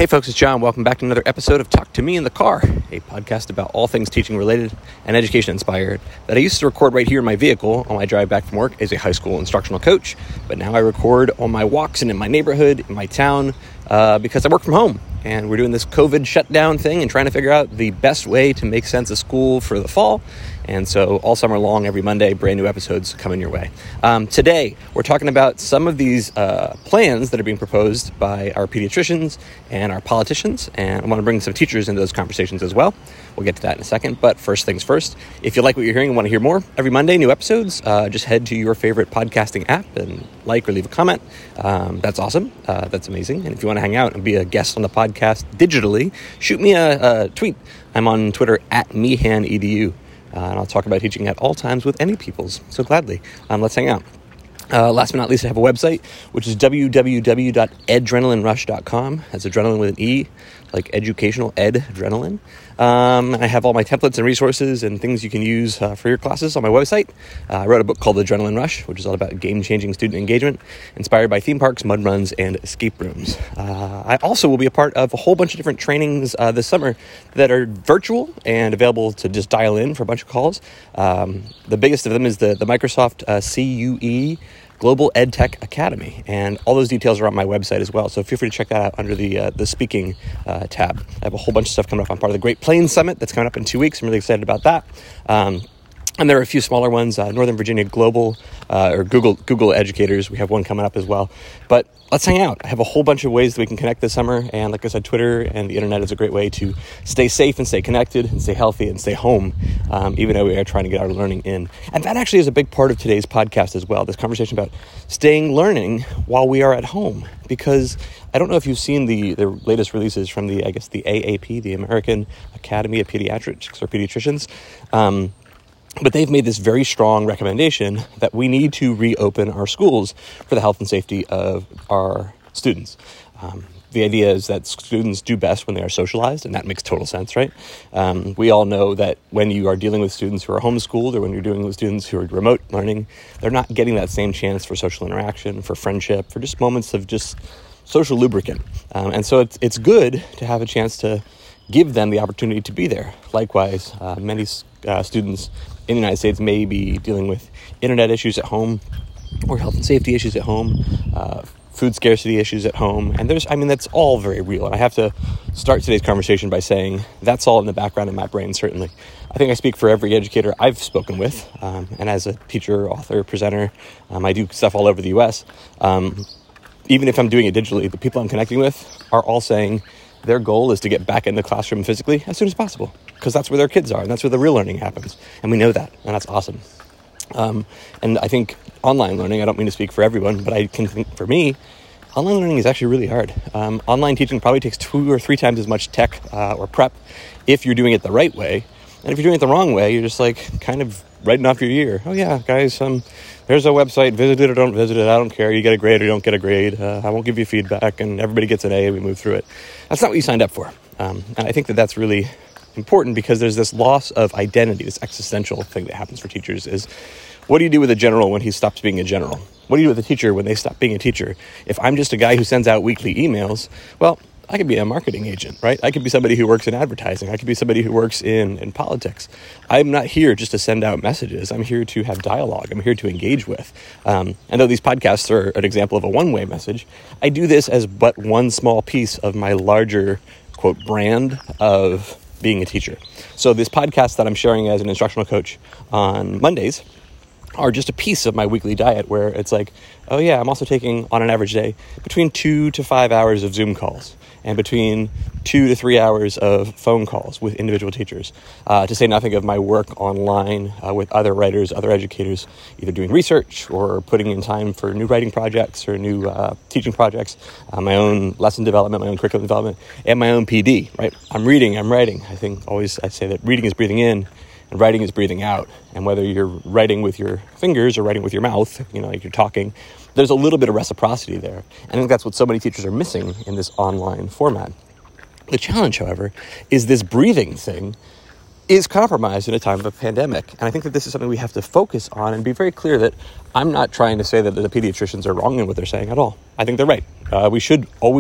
Hey folks, it's John. Welcome back to another episode of Talk to Me in the Car, a podcast about all things teaching related and education inspired that I used to record right here in my vehicle on my drive back from work as a high school instructional coach. But now I record on my walks and in my neighborhood, in my town, because I work from home. And we're doing this COVID shutdown thing and trying to figure out the best way to make sense of school for the fall. And so all summer long, every Monday, brand new episodes coming your way. Today, we're talking about some of these plans that are being proposed by our pediatricians and our politicians. And I want to bring some teachers into those conversations as well. We'll get to that in a second. But first things first, if you like what you're hearing and want to hear more, every Monday, new episodes, just head to your favorite podcasting app and like or leave a comment. That's awesome. That's amazing. And if you want to hang out and be a guest on the podcast digitally, shoot me a tweet. I'm on Twitter @mehanedu. And I'll talk about teaching at all times with any peoples. So gladly. Let's hang out. Last but not least, I have a website, which is www.edrenalinerush.com. That's adrenaline with an E, like educational ed adrenaline. And I have all my templates and resources and things you can use for your classes on my website. I wrote a book called Adrenaline Rush, which is all about game-changing student engagement, inspired by theme parks, mud runs, and escape rooms. I also will be a part of a whole bunch of different trainings this summer that are virtual and available to just dial in for a bunch of calls. The biggest of them is the Microsoft CUE Global EdTech Academy, and all those details are on my website as well, so feel free to check that out under the speaking tab. I have a whole bunch of stuff coming up. I'm part of the Great Plains Summit that's coming up in 2 weeks. I'm really excited about that. And there are a few smaller ones, Northern Virginia Global, or Google Educators. We have one coming up as well. But let's hang out. I have a whole bunch of ways that we can connect this summer. And like I said, Twitter and the internet is a great way to stay safe and stay connected and stay healthy and stay home, even though we are trying to get our learning in. And that actually is a big part of today's podcast as well, this conversation about staying learning while we are at home. Because I don't know if you've seen the latest releases from the AAP, the American Academy of Pediatrics or Pediatricians. But they've made this very strong recommendation that we need to reopen our schools for the health and safety of our students. The idea is that students do best when they are socialized, and that makes total sense, right? We all know that when you are dealing with students who are homeschooled or when you're dealing with students who are remote learning, they're not getting that same chance for social interaction, for friendship, for just moments of just social lubricant. And so it's good to have a chance to give them the opportunity to be there. Likewise, many students in the United States may be dealing with internet issues at home or health and safety issues at home, food scarcity issues at home. And that's all very real. And I have to start today's conversation by saying that's all in the background of my brain, certainly. I think I speak for every educator I've spoken with. And as a teacher, author, presenter, I do stuff all over the U.S. Even if I'm doing it digitally, the people I'm connecting with are all saying their goal is to get back in the classroom physically as soon as possible, because that's where their kids are and that's where the real learning happens. And we know that, and that's awesome. And I think online learning, I don't mean to speak for everyone, but I can think for me, online learning is actually really hard. Online teaching probably takes 2 or 3 times as much tech or prep if you're doing it the right way. And if you're doing it the wrong way, you're just like kind of writing off your year. Oh yeah, guys, there's a website, visit it or don't visit it, I don't care, you get a grade or you don't get a grade, I won't give you feedback, and everybody gets an A and we move through it. That's not what you signed up for. And I think that that's really important because there's this loss of identity, this existential thing that happens for teachers is, what do you do with a general when he stops being a general? What do you do with a teacher when they stop being a teacher? If I'm just a guy who sends out weekly emails, well, I could be a marketing agent, right? I could be somebody who works in advertising. I could be somebody who works in politics. I'm not here just to send out messages. I'm here to have dialogue. I'm here to engage with. And though these podcasts are an example of a one-way message, I do this as but one small piece of my larger, quote, brand of being a teacher. So this podcast that I'm sharing as an instructional coach on Mondays are just a piece of my weekly diet where it's like, oh yeah, I'm also taking on an average day between 2 to 5 hours of Zoom calls and between 2 to 3 hours of phone calls with individual teachers, to say nothing of my work online with other writers, other educators, either doing research or putting in time for new writing projects or new teaching projects, my own lesson development, my own curriculum development, and my own PD, right? I'm reading, I'm writing. I say that reading is breathing in and writing is breathing out. And whether you're writing with your fingers or writing with your mouth, like you're talking, there's a little bit of reciprocity there. And I think that's what so many teachers are missing in this online format. The challenge, however, is this breathing thing is compromised in a time of a pandemic. And I think that this is something we have to focus on and be very clear that I'm not trying to say that the pediatricians are wrong in what they're saying at all. I think they're right. We should always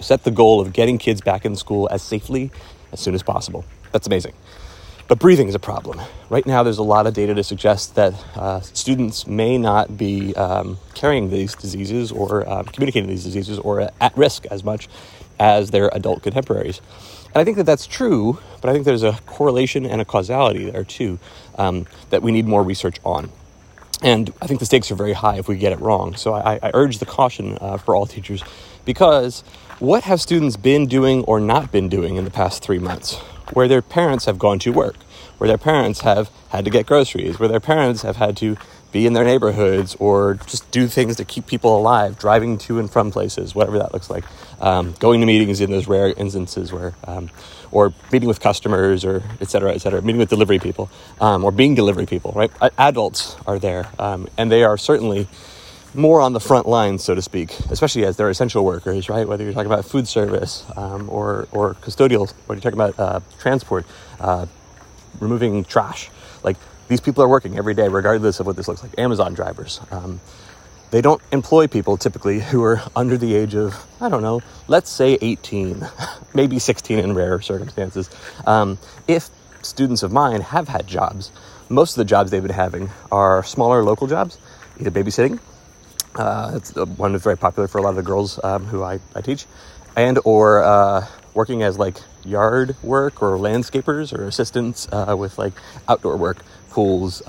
set the goal of getting kids back in school as safely as soon as possible. That's amazing. But breathing is a problem. Right now, there's a lot of data to suggest that students may not be carrying these diseases or communicating these diseases or at risk as much as their adult contemporaries. And I think that that's true, but I think there's a correlation and a causality there too that we need more research on. And I think the stakes are very high if we get it wrong. So I urge the caution for all teachers, because what have students been doing or not been doing in the past 3 months? Where their parents have gone to work, where their parents have had to get groceries, where their parents have had to be in their neighborhoods or just do things to keep people alive, driving to and from places, whatever that looks like, going to meetings in those rare instances where, or meeting with customers or et cetera, meeting with delivery people, or being delivery people, right? Adults are there, and they are certainly more on the front lines, so to speak, especially as they're essential workers, right? Whether you're talking about food service or custodial, whether you're talking about transport, removing trash. Like, these people are working every day, regardless of what this looks like. Amazon drivers. They don't employ people typically who are under the age of, I don't know, let's say 18, maybe 16 in rare circumstances. If students of mine have had jobs, most of the jobs they've been having are smaller local jobs, either babysitting. It's one that's very popular for a lot of the girls who I teach, and or working as like yard work or landscapers or assistants with like outdoor work, pools,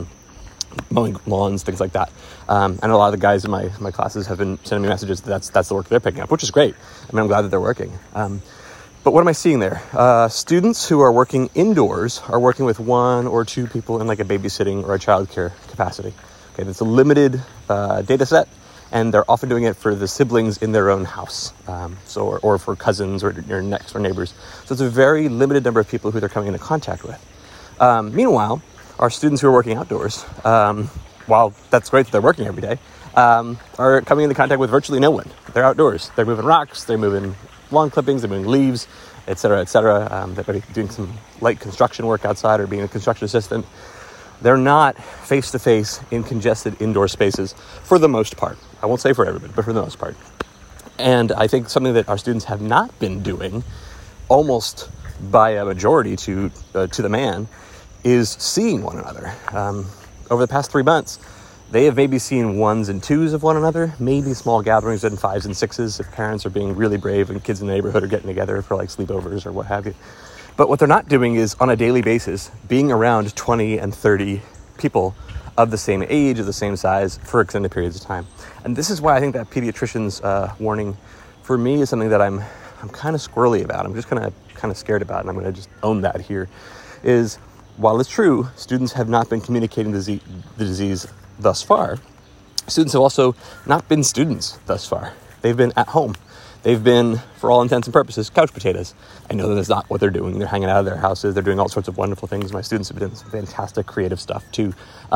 mowing lawns, things like that. And a lot of the guys in my classes have been sending me messages that that's the work they're picking up, which is great. I mean, I'm glad that they're working. But what am I seeing there? Students who are working indoors are working with 1 or 2 people in like a babysitting or a childcare capacity. Okay, that's a limited data set, and they're often doing it for the siblings in their own house, or for cousins or your next door neighbors. So it's a very limited number of people who they're coming into contact with. Meanwhile, our students who are working outdoors, while that's great that they're working every day, are coming into contact with virtually no one. They're outdoors. They're moving rocks. They're moving lawn clippings. They're moving leaves, et cetera, et cetera. They're doing some light construction work outside or being a construction assistant. They're not face-to-face in congested indoor spaces for the most part. I won't say for everybody, but for the most part. And I think something that our students have not been doing, almost by a majority to the man, is seeing one another. Over the past 3 months, they have maybe seen 1s and 2s of one another, maybe small gatherings in 5s and 6s if parents are being really brave and kids in the neighborhood are getting together for like sleepovers or what have you. But what they're not doing is, on a daily basis, being around 20 and 30 people of the same age, of the same size, for extended periods of time. And this is why I think that pediatrician's warning, for me, is something that I'm kind of squirrely about. I'm just kind of scared about, and I'm going to just own that here, is while it's true, students have not been communicating the disease thus far, students have also not been students thus far. They've been at home. They've been, for all intents and purposes, couch potatoes. I know that that's not what they're doing. They're hanging out of their houses. They're doing all sorts of wonderful things. My students have been doing some fantastic creative stuff too.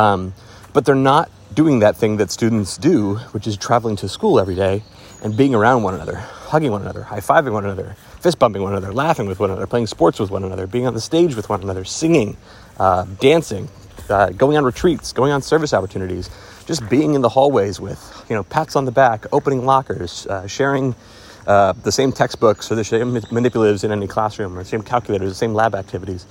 But they're not doing that thing that students do, which is traveling to school every day and being around one another, hugging one another, high-fiving one another, fist-bumping one another, laughing with one another, playing sports with one another, being on the stage with one another, singing, dancing, going on retreats, going on service opportunities, just being in the hallways with, pats on the back, opening lockers, sharing the same textbooks or the same manipulatives in any classroom, or the same calculators, the same lab activities,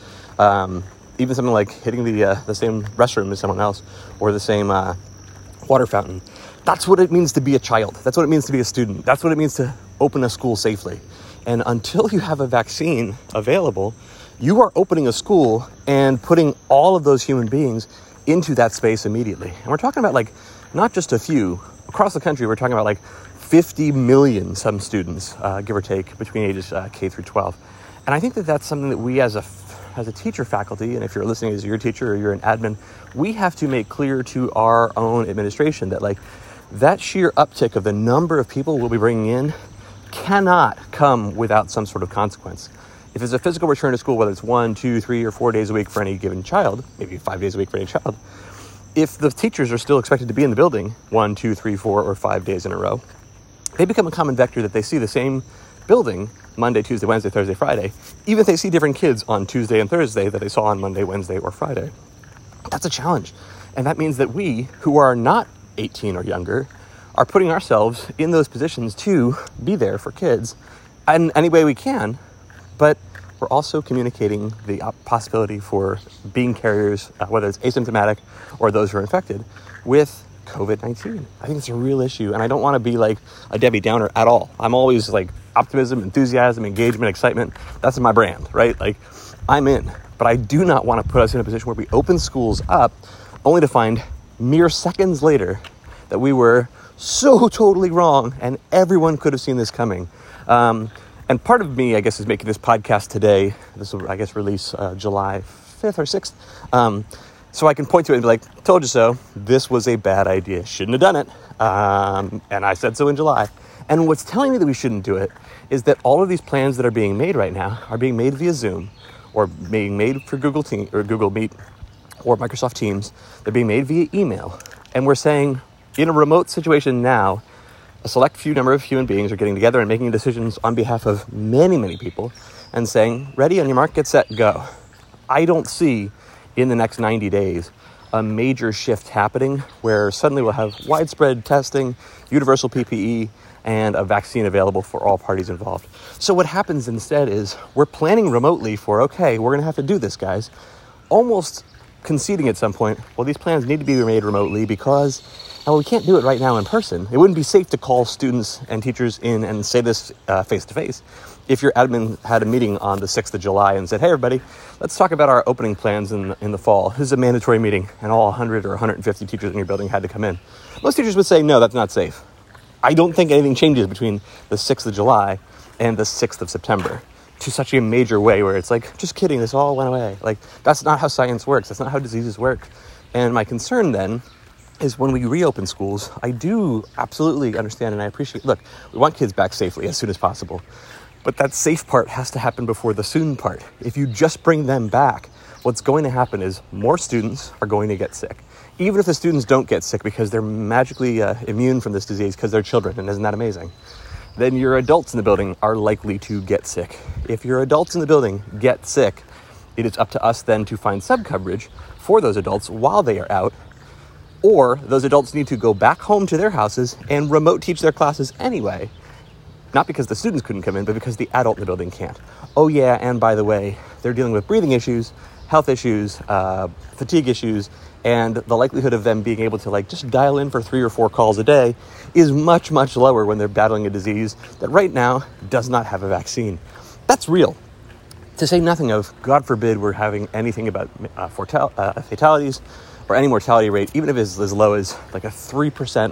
even something like hitting the same restroom as someone else, or the same water fountain. That's what it means to be a child. That's what it means to be a student. That's what it means to open a school safely. And until you have a vaccine available, you are opening a school and putting all of those human beings into that space immediately. And we're talking about not just a few. Across the country, we're talking about 50 million some students, give or take, between ages K through 12. And I think that that's something that we as a teacher faculty, and if you're listening as your teacher or you're an admin, we have to make clear to our own administration that that sheer uptick of the number of people we'll be bringing in cannot come without some sort of consequence. If it's a physical return to school, whether it's 1, 2, 3, or 4 days a week for any given child, maybe 5 days a week for any child, if the teachers are still expected to be in the building 1, 2, 3, 4, or 5 days in a row, they become a common vector that they see the same building Monday, Tuesday, Wednesday, Thursday, Friday, even if they see different kids on Tuesday and Thursday that they saw on Monday, Wednesday, or Friday. That's a challenge. And that means that we, who are not 18 or younger, are putting ourselves in those positions to be there for kids in any way we can, but we're also communicating the possibility for being carriers, whether it's asymptomatic or those who are infected, with COVID-19. I think it's a real issue, and I don't want to be like a Debbie Downer at all. I'm always like optimism, enthusiasm, engagement, excitement. That's my brand, right? Like, I'm in. But I do not want to put us in a position where we open schools up only to find mere seconds later that we were so totally wrong and everyone could have seen this coming. And part of me, I guess, is making this podcast today. This will, I guess, release July 5th or 6th. So I can point to it and be like, told you so. This was a bad idea. Shouldn't have done it. And I said so in July. And what's telling me that we shouldn't do it is that all of these plans that are being made right now are being made via Zoom or being made for Google Meet or Microsoft Teams. They're being made via email. And we're saying, in a remote situation now, a select few number of human beings are getting together and making decisions on behalf of many, many people and saying, ready, on your mark, get set, go. I don't see in the next 90 days a major shift happening where suddenly we'll have widespread testing, universal PPE, and a vaccine available for all parties involved. So what happens instead is we're planning remotely for, okay, we're going to have to do this, guys, almost conceding at some point, well, these plans need to be made remotely because we can't do it right now in person. It wouldn't be safe to call students and teachers in and say this face-to-face. If your admin had a meeting on the 6th of July and said, hey, everybody, let's talk about our opening plans in the fall. This is a mandatory meeting, and all 100 or 150 teachers in your building had to come in. Most teachers would say, no, that's not safe. I don't think anything changes between the 6th of July and the 6th of September to such a major way where it's like, just kidding, this all went away. Like, that's not how science works. That's not how diseases work. And my concern then is when we reopen schools, I do absolutely understand and I appreciate, look, we want kids back safely as soon as possible. But that safe part has to happen before the soon part. If you just bring them back, what's going to happen is more students are going to get sick. Even if the students don't get sick because they're magically immune from this disease because they're children, and isn't that amazing? Then your adults in the building are likely to get sick. If your adults in the building get sick, it is up to us then to find sub-coverage for those adults while they are out, or those adults need to go back home to their houses and remote teach their classes anyway. Not because the students couldn't come in, but because the adult in the building can't. Oh yeah, and by the way, they're dealing with breathing issues, health issues, fatigue issues, and the likelihood of them being able to like just dial in for 3 or 4 calls a day is much, much lower when they're battling a disease that right now does not have a vaccine. That's real. To say nothing of, God forbid, we're having anything about fatalities or any mortality rate, even if it's as low as like a 3%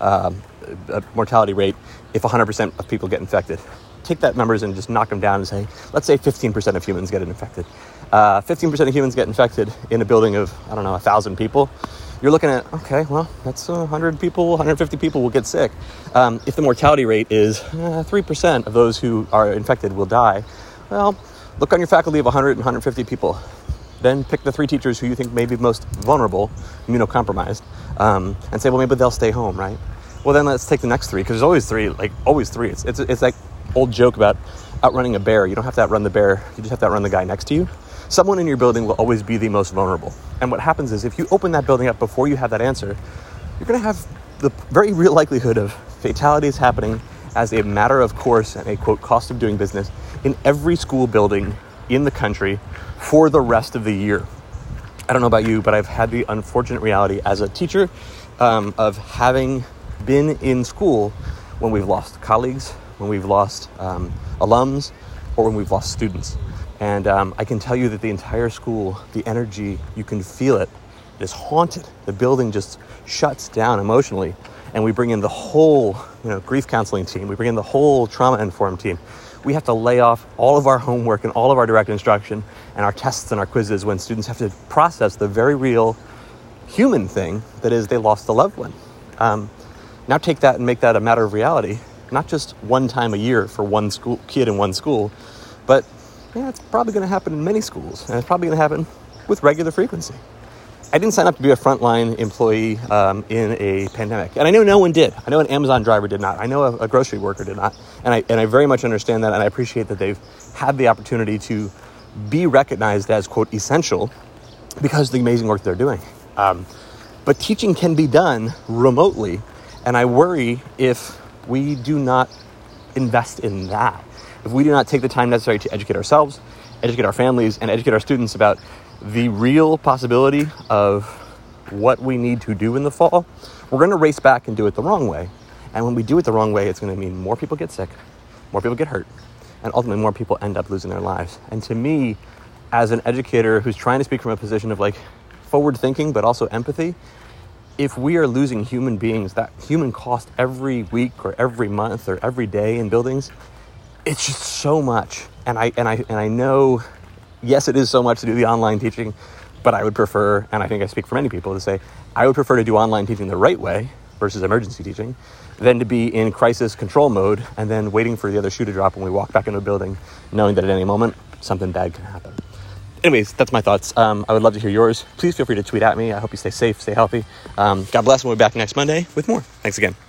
mortality rate if 100% of people get infected. Take that numbers and just knock them down and say, let's say 15% of humans get infected. 15% of humans get infected in a building of, 1,000 people. You're looking at, okay, well, that's 100 people, 150 people will get sick. If the mortality rate is 3% of those who are infected will die, well, look on your faculty of 100 and 150 people. Then pick the 3 teachers who you think may be most vulnerable, immunocompromised, and say, well, maybe they'll stay home, right? Well, then let's take the next 3, because there's always 3, like always 3. It's like old joke about outrunning a bear. You don't have to outrun the bear. You just have to outrun the guy next to you. Someone in your building will always be the most vulnerable. And what happens is if you open that building up before you have that answer, you're going to have the very real likelihood of fatalities happening as a matter of course and a, quote, cost of doing business in every school building in the country for the rest of the year. I don't know about you, but I've had the unfortunate reality as a teacher of having been in school when we've lost colleagues, when we've lost alums, or when we've lost students. And I can tell you that the entire school, the energy, you can feel it. It is haunted. The building just shuts down emotionally. And we bring in the whole, grief counseling team. We bring in the whole trauma-informed team. We have to lay off all of our homework and all of our direct instruction and our tests and our quizzes when students have to process the very real human thing that is they lost a loved one. Now take that and make that a matter of reality, not just one time a year for one school kid in one school, but it's probably going to happen in many schools, and it's probably going to happen with regular frequency. I didn't sign up to be a frontline employee in a pandemic, and I know no one did. I know an Amazon driver did not. I know a grocery worker did not, and I very much understand that, and I appreciate that they've had the opportunity to be recognized as, quote, essential because of the amazing work they're doing. But teaching can be done remotely, and I worry if we do not invest in that. if we do not take the time necessary to educate ourselves, educate our families, and educate our students about the real possibility of what we need to do in the fall, we're going to race back and do it the wrong way. And when we do it the wrong way, it's going to mean more people get sick, more people get hurt, and ultimately more people end up losing their lives. And to me, as an educator who's trying to speak from a position of like forward thinking, but also empathy, if we are losing human beings, that human cost every week or every month or every day in buildings, it's just so much. And I know, yes, it is so much to do the online teaching, but I would prefer, and I think I speak for many people, to say I would prefer to do online teaching the right way versus emergency teaching than to be in crisis control mode and then waiting for the other shoe to drop when we walk back into a building, knowing that at any moment something bad can happen. Anyways, that's my thoughts. I would love to hear yours. Please feel free to tweet at me. I hope you stay safe, stay healthy. God bless, and we'll be back next Monday with more. Thanks again.